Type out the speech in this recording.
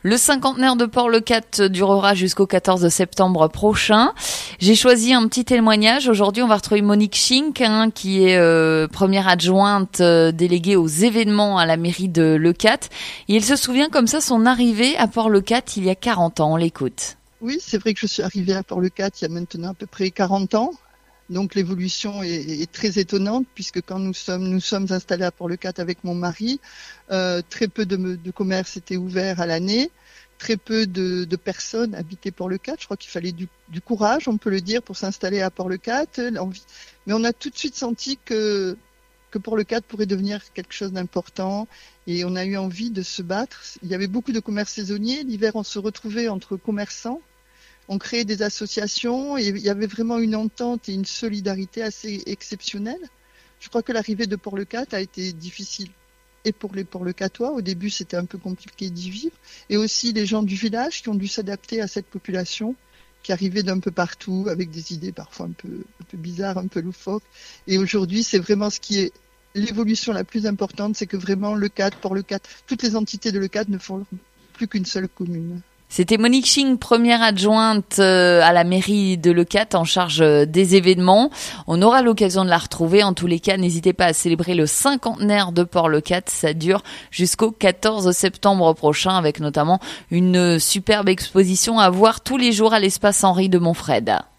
Le cinquantenaire de Port-le-Cat durera jusqu'au 14 septembre prochain. J'ai choisi un petit témoignage. Aujourd'hui, on va retrouver Monique Schink, qui est première adjointe déléguée aux événements à la mairie de Leucate. Et elle se souvient comme ça son arrivée à Port-le-Cat il y a 40 ans. On l'écoute. Oui, c'est vrai que je suis arrivée à Port-le-Cat il y a maintenant à peu près 40 ans. Donc l'évolution est très étonnante puisque quand nous sommes installés à Port-le-Cat avec mon mari, très peu de commerces étaient ouverts à l'année, très peu de personnes habitaient Port-le-Cat. Je crois qu'il fallait du courage, on peut le dire, pour s'installer à Port-le-Cat. Mais on a tout de suite senti que Port-le-Cat pourrait devenir quelque chose d'important et on a eu envie de se battre. Il y avait beaucoup de commerces saisonniers. L'hiver, on se retrouvait entre commerçants. On créait des associations et il y avait vraiment une entente et une solidarité assez exceptionnelle. Je crois que l'arrivée de Port-le-Cat a été difficile et pour les Port-le-Catois. Au début, c'était un peu compliqué d'y vivre. Et aussi les gens du village qui ont dû s'adapter à cette population qui arrivait d'un peu partout avec des idées parfois un peu bizarres, un peu loufoques. Et aujourd'hui, c'est vraiment ce qui est l'évolution la plus importante, c'est que vraiment Leucate, Port-le-Cat, toutes les entités de Leucate ne font plus qu'une seule commune. C'était Monique Schink, première adjointe à la mairie de Leucate en charge des événements. On aura l'occasion de la retrouver. En tous les cas, n'hésitez pas à célébrer le cinquantenaire de Port-le-Cat. Ça dure jusqu'au 14 septembre prochain avec notamment une superbe exposition à voir tous les jours à l'espace Henri de Montfred.